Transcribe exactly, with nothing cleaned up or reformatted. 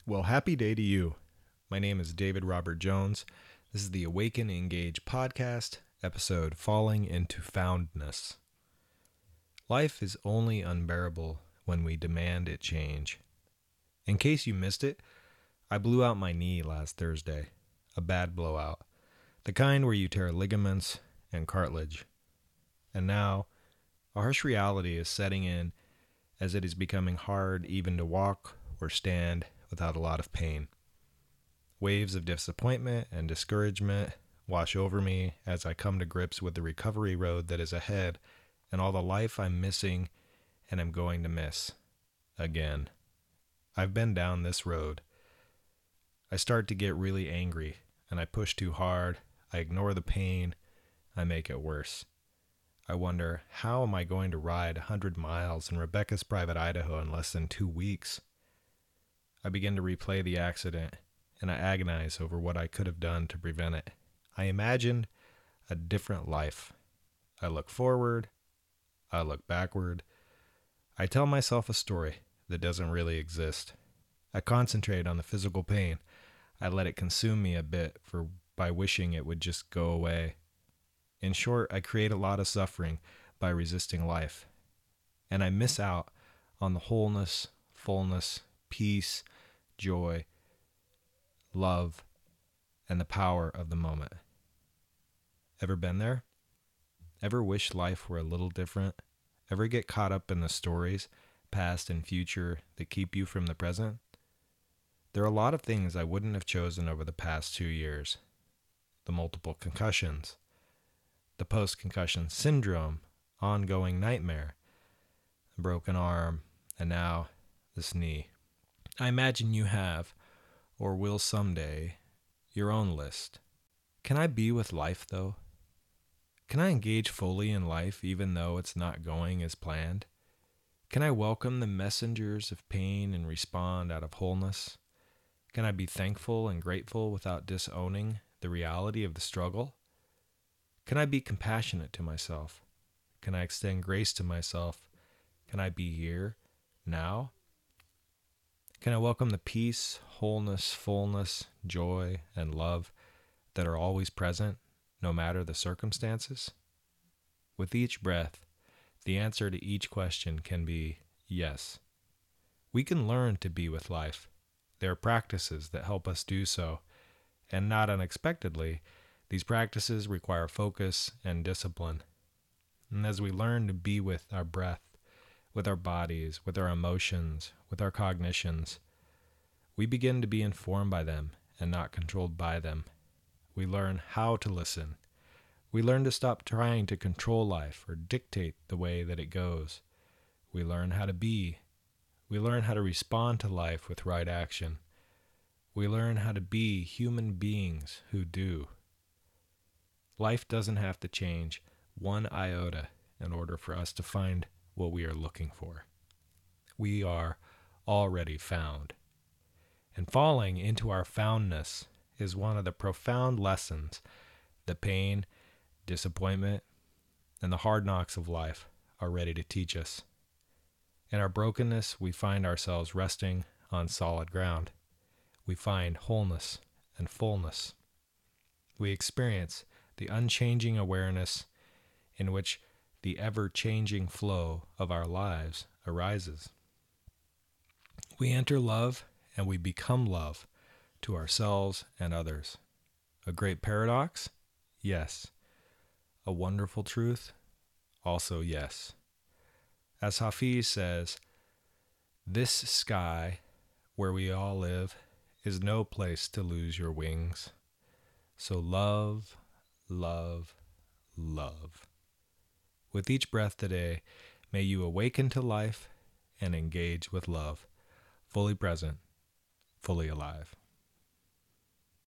Well, happy day to you. My name is David Robert Jones. This is the Awaken Engage podcast, episode Falling into Foundness. Life is only unbearable when we demand it change. In case you missed it, I blew out my knee last Thursday. A bad blowout. The kind where you tear ligaments and cartilage. And now, a harsh reality is setting in as it is becoming hard even to walk or stand without a lot of pain. Waves of disappointment and discouragement wash over me as I come to grips with the recovery road that is ahead and all the life I'm missing and am going to miss. Again. I've been down this road. I start to get really angry and I push too hard. I ignore the pain. I make it worse. I wonder, how am I going to ride one hundred miles in Rebecca's private Idaho in less than two weeks? I begin to replay the accident, and I agonize over what I could have done to prevent it. I imagined a different life. I look forward. I look backward. I tell myself a story that doesn't really exist. I concentrate on the physical pain. I let it consume me a bit for by wishing it would just go away. In short, I create a lot of suffering by resisting life. And I miss out on the wholeness, fullness, peace, joy, love, and the power of the moment. Ever been there? Ever wish life were a little different? Ever get caught up in the stories, past and future, that keep you from the present? There are a lot of things I wouldn't have chosen over the past two years. The multiple concussions, the post-concussion syndrome, ongoing nightmare, a broken arm, and now this knee. I imagine you have, or will someday, your own list. Can I be with life, though? Can I engage fully in life even though it's not going as planned? Can I welcome the messengers of pain and respond out of wholeness? Can I be thankful and grateful without disowning the reality of the struggle? Can I be compassionate to myself? Can I extend grace to myself? Can I be here, now? Can I welcome the peace, wholeness, fullness, joy, and love that are always present, no matter the circumstances? With each breath, the answer to each question can be yes. We can learn to be with life. There are practices that help us do so, and not unexpectedly, these practices require focus and discipline. And as we learn to be with our breath, with our bodies, with our emotions, with our cognitions, we begin to be informed by them and not controlled by them. We learn how to listen. We learn to stop trying to control life or dictate the way that it goes. We learn how to be. We learn how to respond to life with right action. We learn how to be human beings who do. Life doesn't have to change one iota in order for us to find what we are looking for. We are already found. And falling into our foundness is one of the profound lessons that pain, disappointment, and the hard knocks of life are ready to teach us. In our brokenness, we find ourselves resting on solid ground. We find wholeness and fullness. We experience the unchanging awareness in which the ever-changing flow of our lives arises. We enter love and we become love to ourselves and others. A great paradox? Yes. A wonderful truth? Also yes. As Hafiz says, this sky where we all live is no place to lose your wings. So love, love, love. With each breath today, may you awaken to life and engage with love, fully present, fully alive.